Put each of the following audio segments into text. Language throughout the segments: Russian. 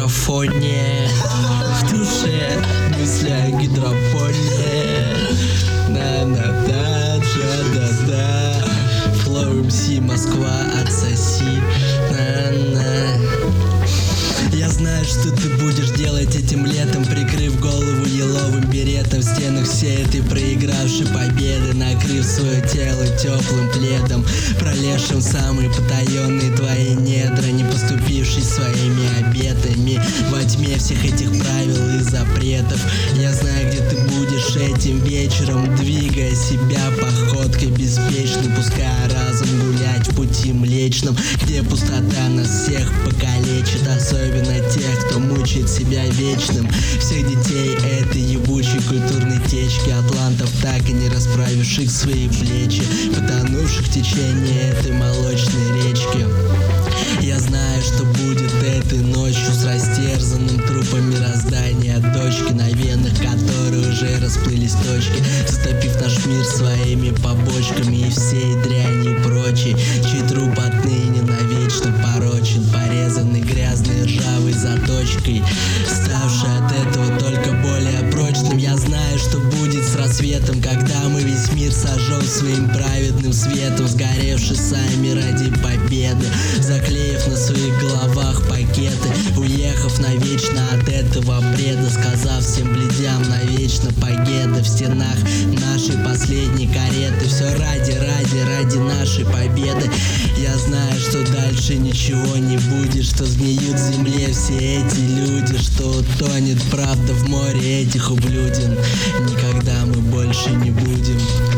микрофоне, в душе мысли о гидропоне. На-на-да, да-да-да. Flow MC Москва, отсоси. На-на. Я знаю, что ты будешь делать этим летом, прикрыв голову еловым беретом. В стенах всей этой проигравшей победы, накрыв свое тело теплым пледом, пролезшим самые потаенные твои недра, не поступившись своими обетами во тьме всех этих правил и запретов. Я знаю, где ты будешь этим вечером, двигая себя походкой беспечной, пуская разум гулять в пути млечном, где пустота нас всех покалечит, особенно тех, кто мучает себя вечным. Всех детей этой ебучей культурной течки, атлантов, так и не расправивших свои плечи, потонувших в течение этой молочной речки. Я знаю, что будет этой ночью с растерзанным трупом мироздания дочки, на венах которой уже расплылись точки, затопив наш мир своими побочками и всей дрянью прочей, чей труп отныне навечно порочен, порезанный грязной ржавой заточкой, ставший от этого только более прочным. Я знаю, что будет с рассветом, когда мы весь мир сожжем своим праведным светом, сгоревши сами ради победы, заклеив на своих головах пакеты, уехав навечно от этого бреда, сказав всем бледям навечно погеда в стенах нашей последней кареты. Все ради нашей победы. Я знаю, что дальше ничего не будет, что сгниют в земле все эти люди, что утонет правда в море этих ублюдин. Никогда мы больше не будем.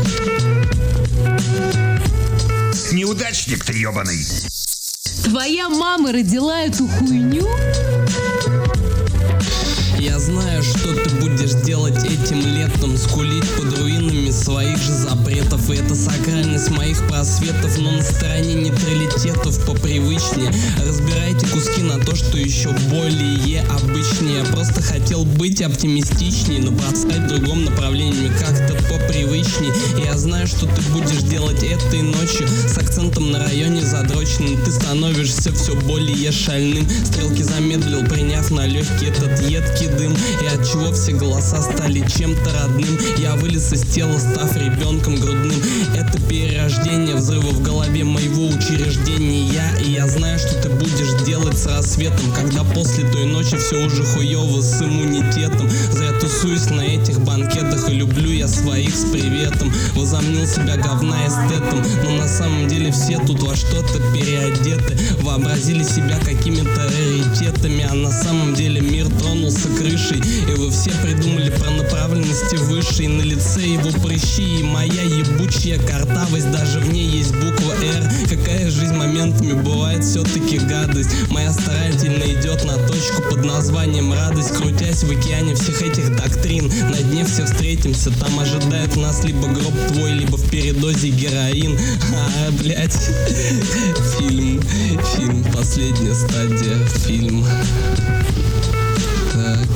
Неудачник ты ебаный. Твоя мама родила эту хуйню? Я знаю, что ты будешь делать этим летом, скулить под руинами своих же запретов. И это сакральность моих просветов, но на стороне нейтралитетов попривычнее. Разбирайте куски на то, что еще более обычнее. Я просто хотел быть оптимистичней, но бросать в другом направлении как-то попривычней. И я знаю, что ты будешь делать этой ночью с акцентом на районе задроченным. Ты становишься все более шальным. Стрелки замедлил, приняв на легкий этот едкий дым. И от чего все голоса стали чем-то родным. Я вылез из тела, став ребенком грудным. Это перерождение взрыва в голове моего учреждения. И я знаю, что ты будешь делать с рассветом, когда после той ночи все уже хуево с иммунитетом. Зря тусуюсь на этих банкетах, и люблю я своих с приветом. Возомнил себя говна эстетом, но на самом деле все тут во что-то переодеты. Вообразили себя какими-то раритетами, а на самом деле мир тронулся крышей. И вы все придумали про направленности высшей. На лице его прыщи и моя ебучая картавость, даже в ней есть буква R. Какая жизнь моментами бывает все-таки гадость. Моя старательно идет на точку под названием радость, крутясь в океане всех этих доктрин. На дне все встретимся, там ожидает нас либо гроб твой, либо в передозе героин. Блять. Фильм. Последняя стадия. Фильм. Так.